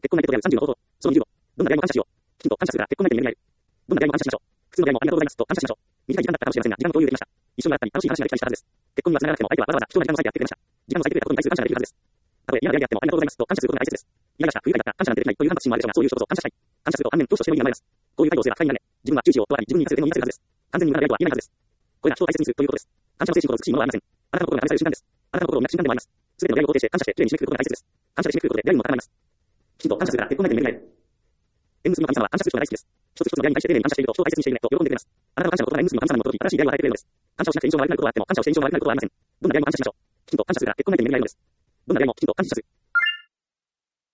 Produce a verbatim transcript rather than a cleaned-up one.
結婚内定と出会うさんじゅうの方法。そのにじゅうご。どんな出会いも感謝しよう。きちんと感謝するから結婚内定に巡り合える。どんな出会いも感謝しましょう。普通の出会いもありがとうございますと感謝しましょう。短い時間だったかもしれませんが、時間の共有できました。一緒に笑ったり、楽しい話ができたりしたはずです。結婚には繋がらなくても相手はわざわざ貴重な時間を割いてやってくれました。時間を割いてくれたことに対する感謝ができるはずです。たとえ嫌な出会いであってもありがとうございますと感謝することが大切です。嫌がした、不愉快だった、感謝なんてできないという反発心もあるでしょうが、そういう人こそ感謝したい。感謝すると反面、どうとしても意味が生まれます。こういう態度をすれば不快になれ。自分は窮地をとあり、自分に言い訳を言いやすいはずです。完全に無駄な出会いとは言えないはずです。これが人を大切にするということです。感謝の精神ほど美しいものはありません。あなたの心が試される瞬間です。あなたの心を磨く瞬間でもあります。すべての出会いを肯定して感謝して、きれいに締めくくることが大切です。感謝で締めくくることで出会いにも高まります。きちんと感謝するから結婚内定に巡り合える。縁結びの神様は感謝する人が大好きです。一つ一つの出会いに対して丁寧に感謝していると人を大切にしているねと喜んでくれます。あなたの感謝の言葉が縁結びの神様に基づき新しい出会いを与えてくれるのです。感謝をしなくて印象が悪くなることはあっても、感謝をして印象が悪くなることはありません。どんな出会いも感謝しましょう。きちんと感謝するから結婚内定に巡り合えるのです。どんな出会いもきちんと感謝する。